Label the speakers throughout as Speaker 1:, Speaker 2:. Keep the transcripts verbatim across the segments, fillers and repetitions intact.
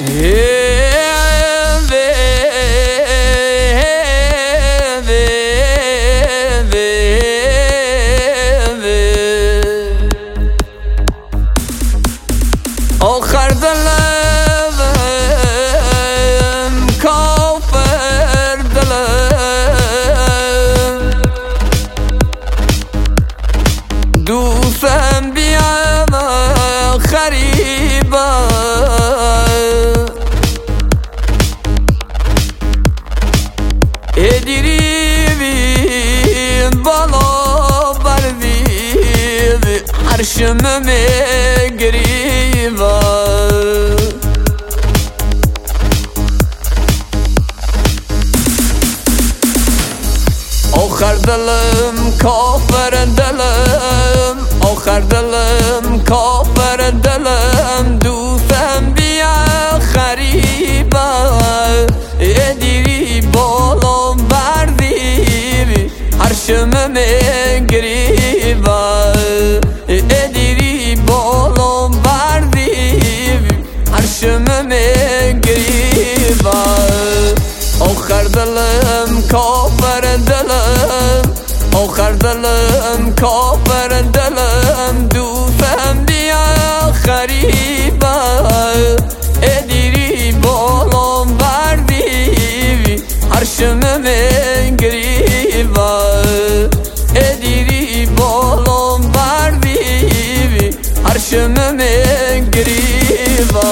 Speaker 1: آخر دلم کافر دلم دوستم بیام خریبا ادریبی بالا بردی عرشم مگریبا آخر دلم کافر دلم آخر دلم کافر دلم دوستم بیا خریبا ادیری بالا بردی عرشم مگریبا ادیری بالا بردی عرشم مگریبا آخر دلم کافر دلم آخر دلم کافر دلم دوستم بیا خریبا ادیری بالا بردی عرشم مگریبا ادیری بالا بردی عرشم مگریبا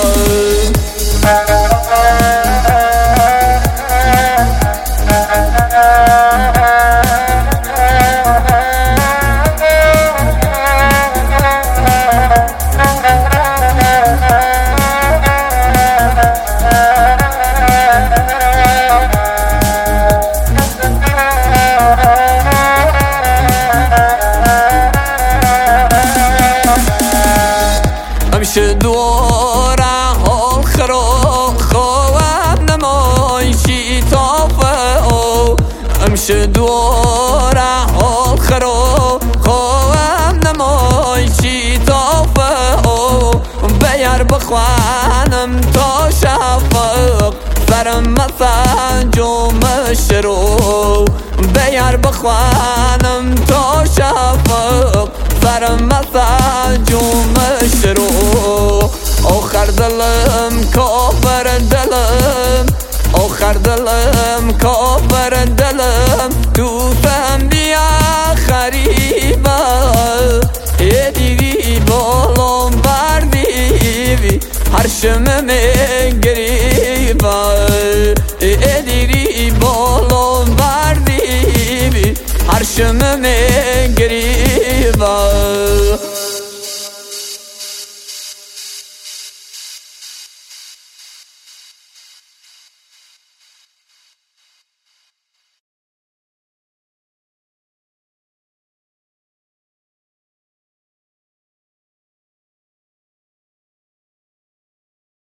Speaker 1: همیشه دوره حال خراب خواهم نمای چی تافه او همیشه دوره حال خراب خواهم نمای چی تافه او بیار بخوانم تا شفق سرم مثل جمع شروع بیار بخوانم تا شفق سرم مثل جمع شروع آخر دلم کافر دلم آخر دلم کافر دلم دوستم بیا خریبا ادیری بالا بردی عرشم